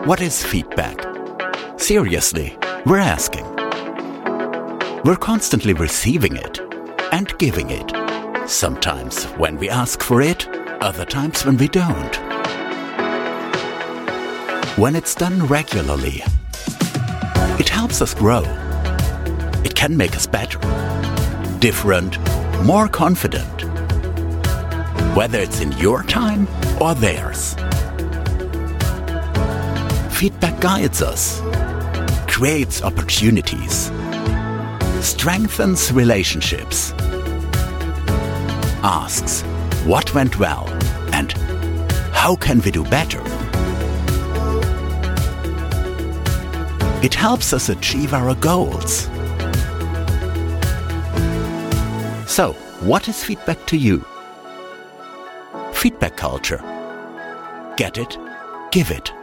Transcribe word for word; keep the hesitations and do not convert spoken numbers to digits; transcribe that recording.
What is feedback? Seriously, we're asking. We're constantly receiving it and giving it. Sometimes when we ask for it, other times when we don't. When it's done regularly, it helps us grow. It can make us better, different, more confident. Whether it's in your time or theirs. Feedback guides us, creates opportunities, strengthens relationships, asks what went well and how can we do better. It helps us achieve our goals. So, what is feedback to you? Feedback culture. Get it, give it.